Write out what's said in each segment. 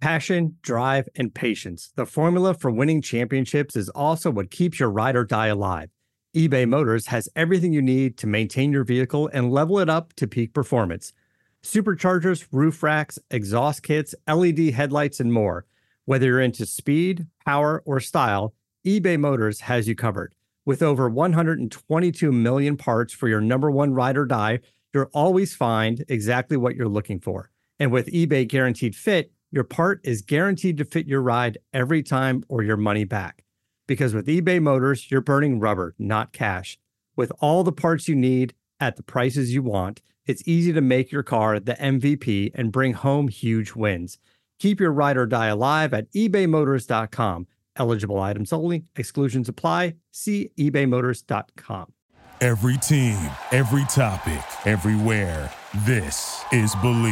Passion, drive, and patience. The formula for winning championships is also what keeps your ride or die alive. eBay Motors has everything you need to maintain your vehicle and level it up to peak performance. Superchargers, roof racks, exhaust kits, LED headlights, and more. Whether you're into speed, power, or style, eBay Motors has you covered. With over 122 million parts for your number one ride or die, you'll always find exactly what you're looking for. And with eBay Guaranteed Fit, your part is guaranteed to fit your ride every time or your money back. Because with eBay Motors, you're burning rubber, not cash. With all the parts you need at the prices you want, it's easy to make your car the MVP and bring home huge wins. Keep your ride or die alive at ebaymotors.com. Eligible items only. Exclusions apply. See ebaymotors.com. Every team, every topic, everywhere. This is Believe.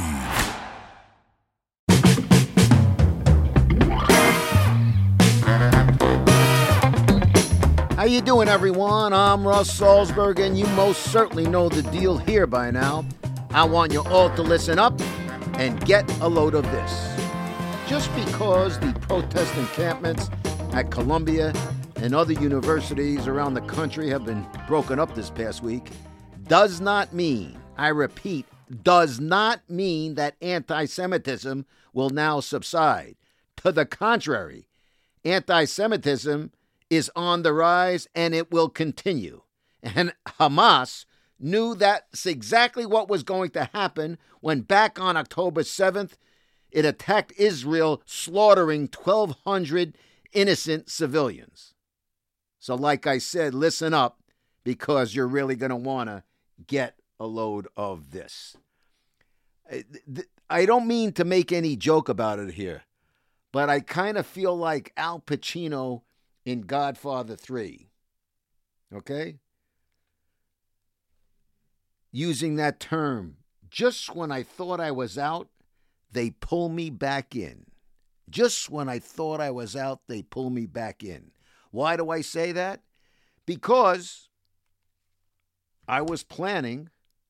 How you doing, everyone? I'm Russ Salzberg, and you most certainly know the deal here by now. I want you all to listen up and get a load of this. Just because the protest encampments at Columbia and other universities around the country have been broken up this past week does not mean, I repeat, does not mean that anti-Semitism will now subside. To the contrary, anti-Semitism is on the rise and it will continue. And Hamas knew that's exactly what was going to happen when back on October 7th, it attacked Israel, slaughtering 1,200 innocent civilians. So like I said, listen up, because you're really going to want to get a load of this. I don't mean to make any joke about it here, but I kind of feel like Al Pacino in Godfather 3. Okay? Using that term, just when I thought I was out, they pull me back in. Just when I thought I was out, they pull me back in. Why do I say that? Because I was planning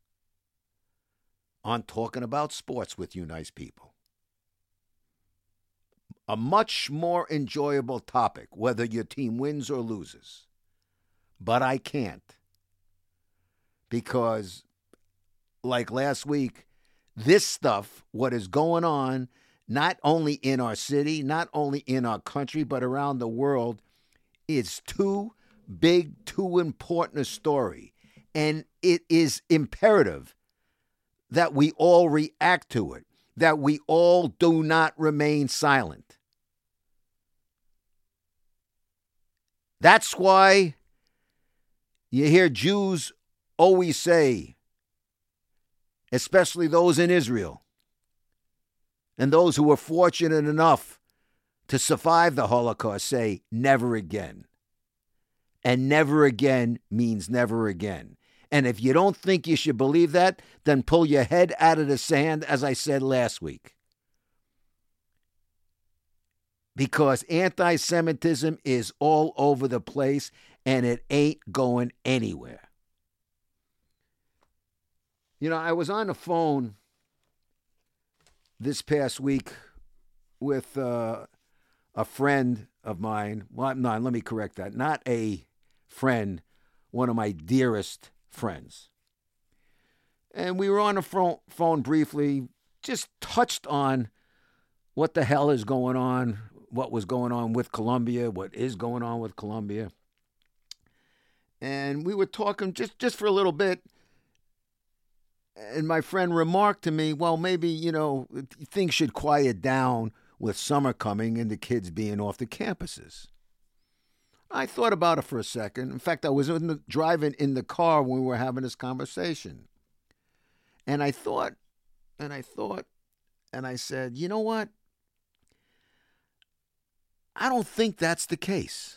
on talking about sports with you nice people. A much more enjoyable topic, whether your team wins or loses. But I can't. Because, like last week, this stuff, what is going on, not only in our city, not only in our country, but around the world, is too big, too important a story. And it is imperative that we all react to it, that we all do not remain silent. That's why you hear Jews always say, especially those in Israel, and those who were fortunate enough to survive the Holocaust, say, never again. And never again means never again. And if you don't think you should believe that, then pull your head out of the sand, as I said last week. Because anti-Semitism is all over the place, and it ain't going anywhere. You know, I was on the phone this past week with a friend of mine. Well, no, let me correct that. Not a friend, one of my dearest friends. And we were on the phone briefly, just touched on what the hell is going on, what was going on with Columbia, what is going on with Columbia. And we were talking just for a little bit. And my friend remarked to me, well, maybe, you know, things should quiet down with summer coming and the kids being off the campuses. I thought about it for a second. In fact, I was driving in the car when we were having this conversation. And I thought, and I said, you know what? I don't think that's the case.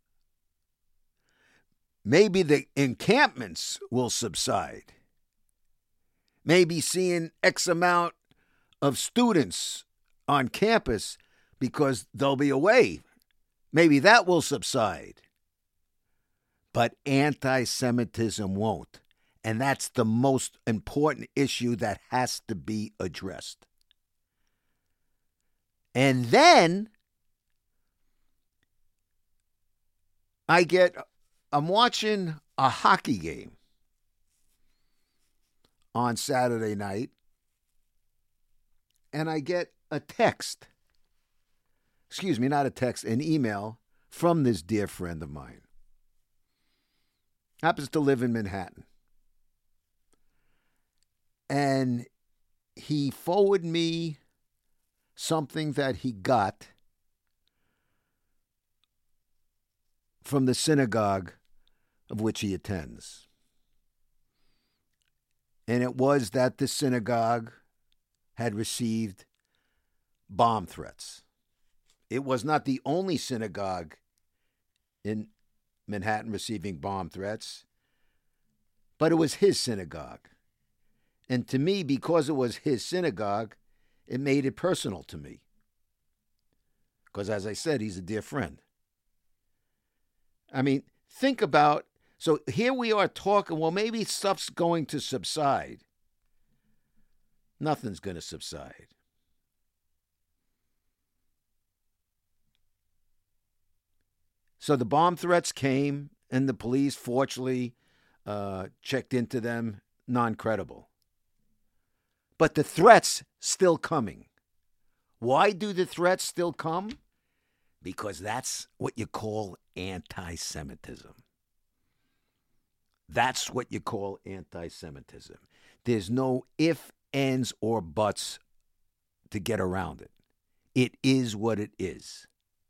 Maybe the encampments will subside. Maybe seeing X amount of students on campus because they'll be away. Maybe that will subside. But anti-Semitism won't. And that's the most important issue that has to be addressed. And then I'm watching a hockey game on Saturday night, and I get a text. Excuse me, not a text, an email from this dear friend of mine. Happens to live in Manhattan. And he forwarded me something that he got from the synagogue of which he attends. And it was that the synagogue had received bomb threats. It was not the only synagogue in Manhattan receiving bomb threats, but it was his synagogue. And to me, because it was his synagogue, it made it personal to me. Because as I said, he's a dear friend. I mean, think about, so here we are talking, well, maybe stuff's going to subside. Nothing's going to subside. So the bomb threats came, and the police, fortunately, checked into them, non-credible. But the threats still coming. Why do the threats still come? Because that's what you call anti-Semitism. That's what you call anti-Semitism. There's no ifs, ands, or buts to get around it. It is what it is.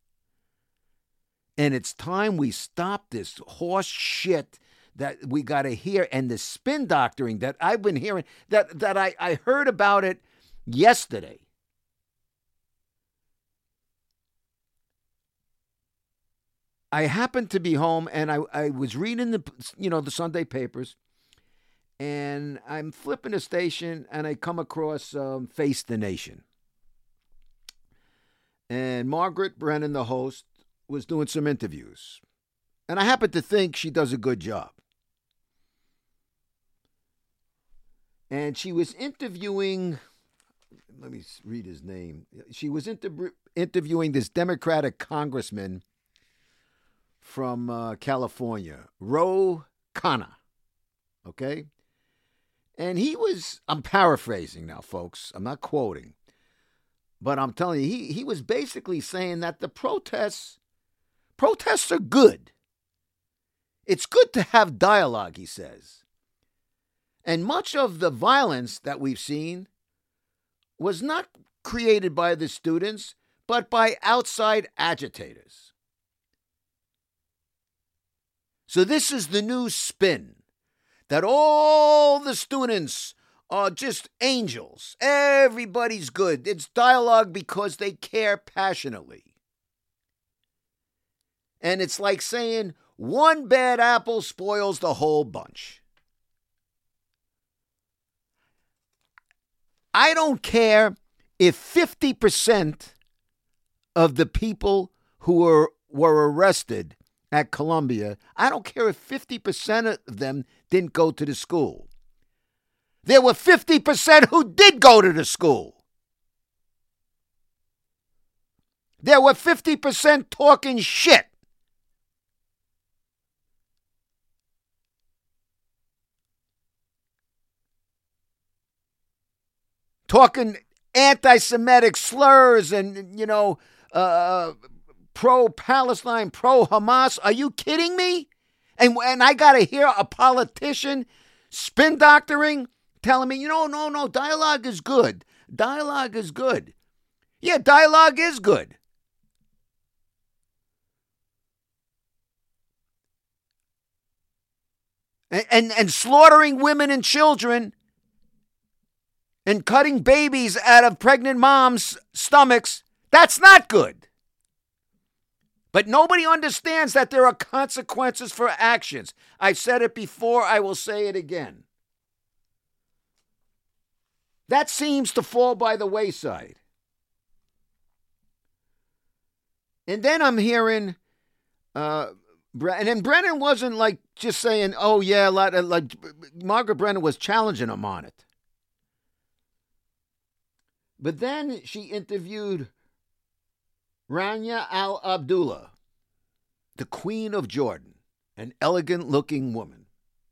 And it's time we stop this horse shit that we got to hear, and the spin doctoring that I've been hearing, that I heard about it yesterday. I happened to be home, and I was reading the Sunday papers, and I'm flipping a station, and I come across Face the Nation. And Margaret Brennan, the host, was doing some interviews. And I happen to think she does a good job. And she was interviewing, let me read his name. She was interviewing this Democratic congressman from California, Ro Khanna. Okay? And he was, I'm paraphrasing now, folks. I'm not quoting. But I'm telling you, he was basically saying that the protests are good. It's good to have dialogue, he says. And much of the violence that we've seen was not created by the students, but by outside agitators. So this is the new spin, that all the students are just angels. Everybody's good. It's dialogue because they care passionately. And it's like saying one bad apple spoils the whole bunch. I don't care if 50% of the people who were arrested at Columbia, I don't care if 50% of them didn't go to the school. There were 50% who did go to the school. There were 50% talking shit. Talking anti-Semitic slurs and, pro-Palestine, pro-Hamas. Are you kidding me? And I got to hear a politician spin doctoring telling me, no, dialogue is good. Dialogue is good. Yeah, dialogue is good. And slaughtering women and children and cutting babies out of pregnant moms' stomachs, that's not good. But nobody understands that there are consequences for actions. I've said it before, I will say it again. That seems to fall by the wayside. And then I'm hearing, and then Brennan wasn't like just saying, oh yeah, like Margaret Brennan was challenging him on it. But then she interviewed Rania Al Abdullah, the Queen of Jordan, an elegant-looking woman.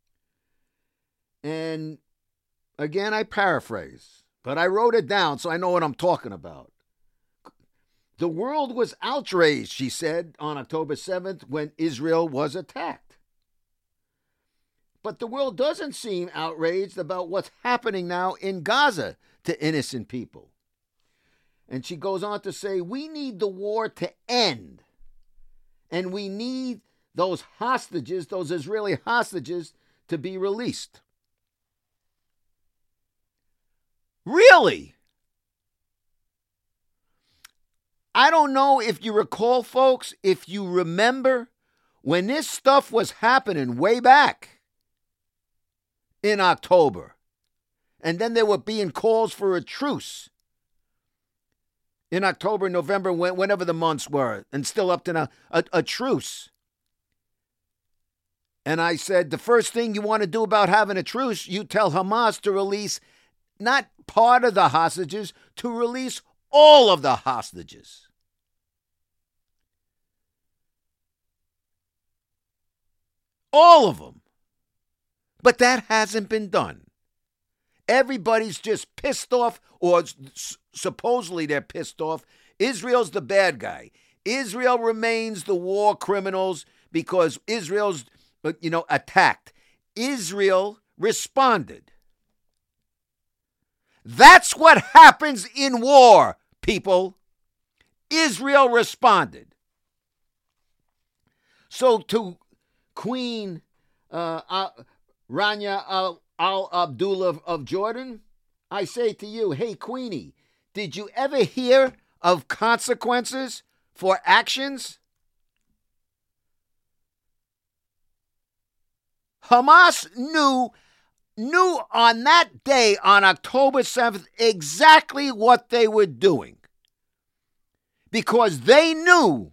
And again, I paraphrase, but I wrote it down so I know what I'm talking about. The world was outraged, she said, on October 7th when Israel was attacked. But the world doesn't seem outraged about what's happening now in Gaza to innocent people. And she goes on to say, we need the war to end. And we need those hostages, those Israeli hostages, to be released. Really? I don't know if you recall, folks, if you remember when this stuff was happening way back in October. And then there were being calls for a truce in October, November, whenever the months were, and still up to now, a truce. And I said, the first thing you want to do about having a truce, you tell Hamas to release not part of the hostages, to release all of the hostages. All of them. But that hasn't been done. Everybody's just pissed off, or supposedly they're pissed off. Israel's the bad guy. Israel remains the war criminals because Israel's, attacked. Israel responded. That's what happens in war, people. Israel responded. So to Queen Rania Al Abdullah of Jordan, I say to you, hey, Queenie, did you ever hear of consequences for actions? Hamas knew on that day, on October 7th, exactly what they were doing. Because they know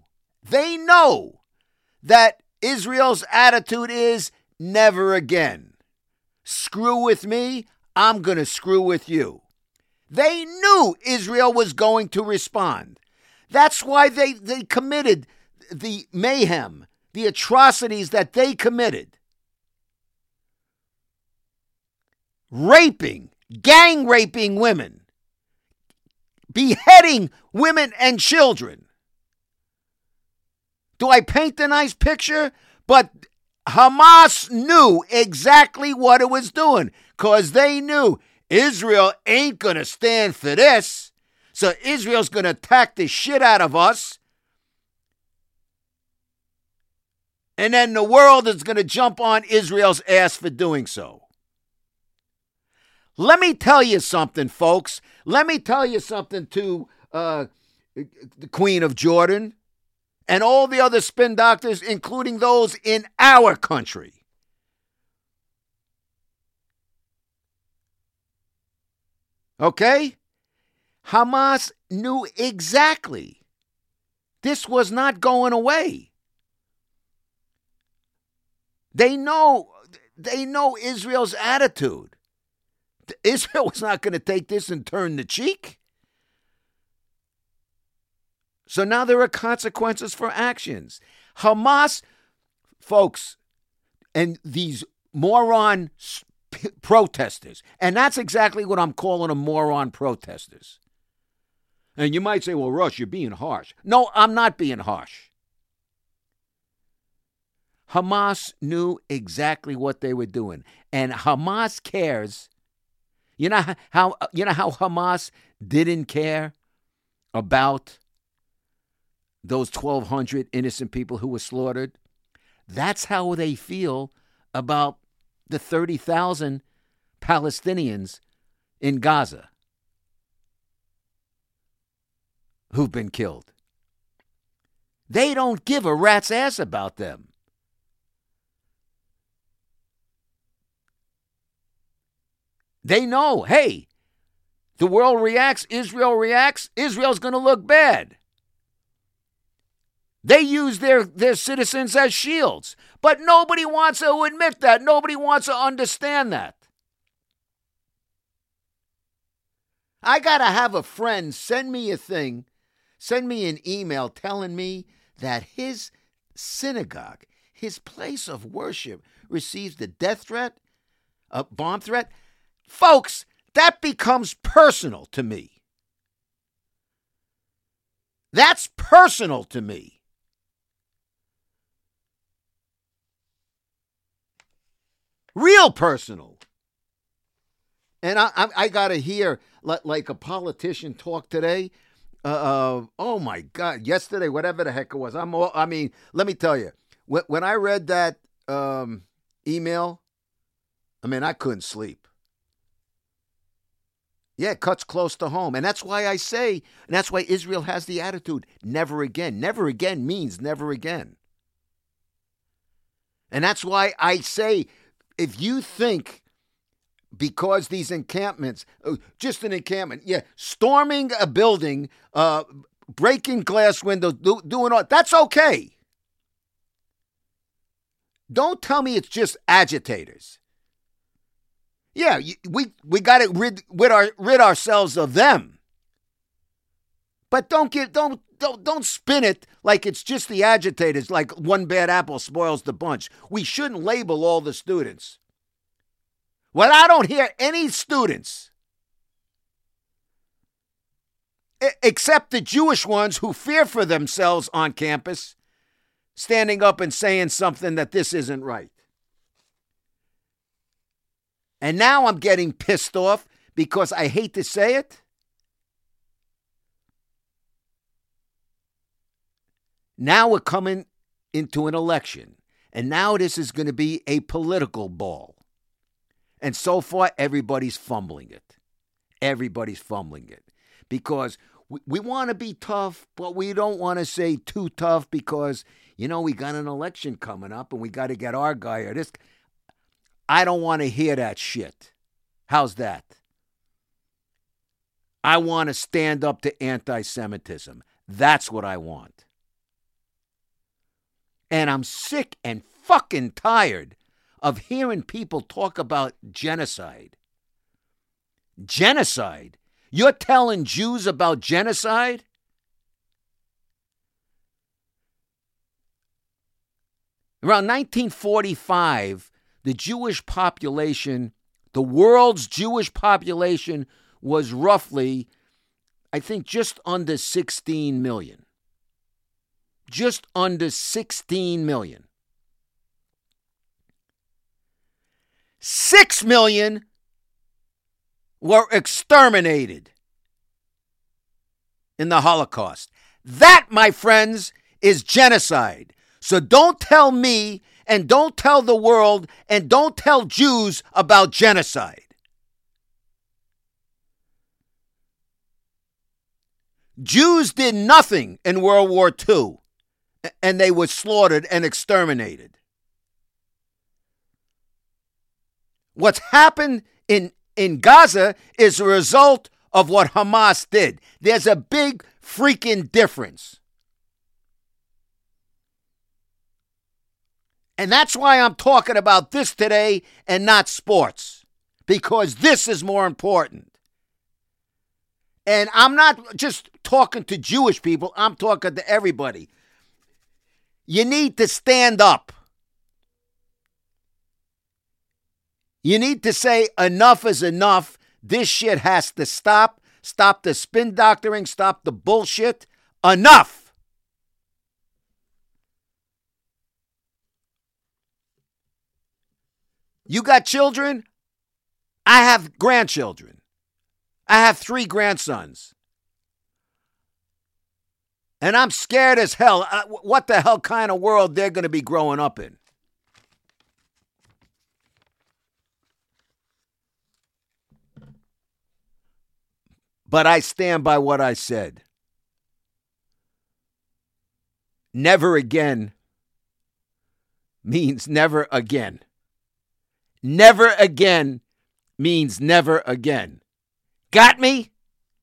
that Israel's attitude is never again. Screw with me, I'm going to screw with you. They knew Israel was going to respond. That's why they committed the mayhem, the atrocities that they committed. Raping, gang raping women, beheading women and children. Do I paint a nice picture? But Hamas knew exactly what it was doing because they knew Israel ain't going to stand for this. So Israel's going to attack the shit out of us. And then the world is going to jump on Israel's ass for doing so. Let me tell you something, folks. Let me tell you something to the Queen of Jordan and all the other spin doctors, including those in our country. Okay? Hamas knew exactly this was not going away. They know Israel's attitude. Israel was not going to take this and turn the cheek. So now there are consequences for actions. Hamas, folks, and these moron protesters, and that's exactly what I'm calling them, moron protesters. And you might say, well, Rush, you're being harsh. No, I'm not being harsh. Hamas knew exactly what they were doing. And Hamas cares. You know how Hamas didn't care about those 1,200 innocent people who were slaughtered? That's how they feel about the 30,000 Palestinians in Gaza who've been killed. They don't give a rat's ass about them. They know, hey, the world reacts, Israel's going to look bad. They use their citizens as shields. But nobody wants to admit that. Nobody wants to understand that. I got to have a friend send me a thing send me an email telling me that his synagogue, his place of worship, receives a death threat, a bomb threat, folks, that becomes personal to me. That's personal to me. Real personal. And I got to hear like a politician talk today. Oh my God! Yesterday, whatever the heck it was. Let me tell you. When I read that email, I couldn't sleep. Yeah, it cuts close to home, and that's why I say, and that's why Israel has the attitude: never again. Never again means never again. And that's why I say, if you think, because these encampments, just an encampment, storming a building, breaking glass windows, doing all, that's okay. Don't tell me it's just agitators. Yeah, we got to rid ourselves of them. But don't spin it like it's just the agitators, like one bad apple spoils the bunch. We shouldn't label all the students. Well, I don't hear any students, except the Jewish ones who fear for themselves on campus, standing up and saying something that this isn't right. And now I'm getting pissed off because I hate to say it. Now we're coming into an election, and now this is going to be a political ball. And so far, everybody's fumbling it. Everybody's fumbling it. Because we want to be tough, but we don't want to say too tough because, we got an election coming up and we got to get our guy or this. I don't want to hear that shit. How's that? I want to stand up to anti-Semitism. That's what I want. And I'm sick and fucking tired of hearing people talk about genocide. Genocide? You're telling Jews about genocide? Around 1945, the Jewish population, the world's Jewish population, was roughly, I think, just under 16 million. Just under 16 million. 6 million were exterminated in the Holocaust. That, my friends, is genocide. So don't tell me and don't tell the world and don't tell Jews about genocide. Jews did nothing in World War II, and they were slaughtered and exterminated. What's happened in Gaza is a result of what Hamas did. There's a big freaking difference. And that's why I'm talking about this today and not sports, because this is more important. And I'm not just talking to Jewish people, I'm talking to everybody. You need to stand up. You need to say enough is enough. This shit has to stop. Stop the spin doctoring. Stop the bullshit. Enough. You got children? I have grandchildren. I have 3 grandsons. And I'm scared as hell. What the hell kind of world they're going to be growing up in? But I stand by what I said. Never again means never again. Never again means never again. Got me?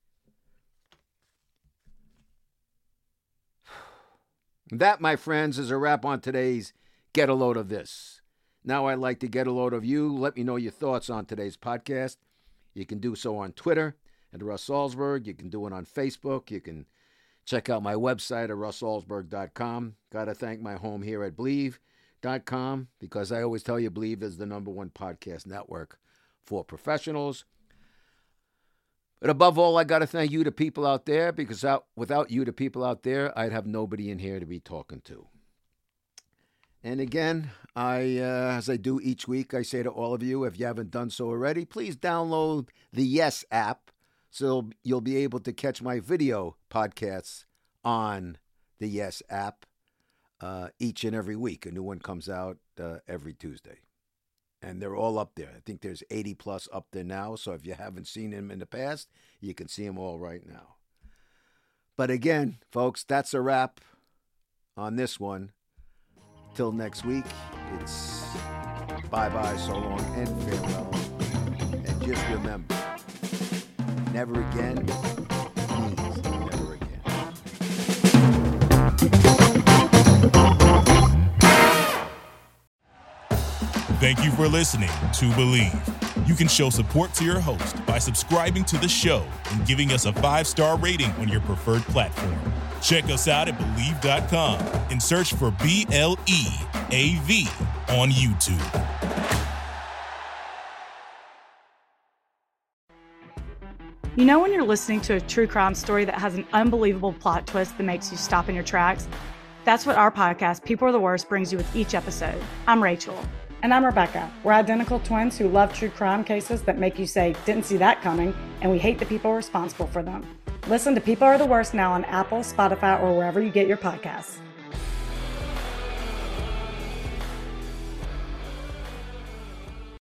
That, my friends, is a wrap on today's Get a Load of This. Now I'd like to get a load of you. Let me know your thoughts on today's podcast. You can do so on Twitter at Russ Salzberg. You can do it on Facebook. You can Check out my website at russsalzberg.com. Got to thank my home here at Believe.com, because I always tell you Believe is the #1 podcast network for professionals. But above all, I got to thank you, the people out there, because without you, the people out there, I'd have nobody in here to be talking to. And again, as I do each week, I say to all of you, if you haven't done so already, please download the Yes app so you'll be able to catch my video podcasts on the Yes app each and every week. A new one comes out every Tuesday. And they're all up there. I think there's 80 plus up there now. So if you haven't seen them in the past, you can see them all right now. But again, folks, that's a wrap on this one. Till next week, it's bye-bye, so long, and farewell. And just remember, never again, please, never again. Thank you for listening to Believe. You can show support to your host by subscribing to the show and giving us a 5-star rating on your preferred platform. Check us out at Believe.com and search for BLEAV on YouTube. You know when you're listening to a true crime story that has an unbelievable plot twist that makes you stop in your tracks? That's what our podcast, People Are the Worst, brings you with each episode. I'm Rachel. And I'm Rebecca. We're identical twins who love true crime cases that make you say, didn't see that coming, and we hate the people responsible for them. Listen to People Are the Worst now on Apple, Spotify, or wherever you get your podcasts.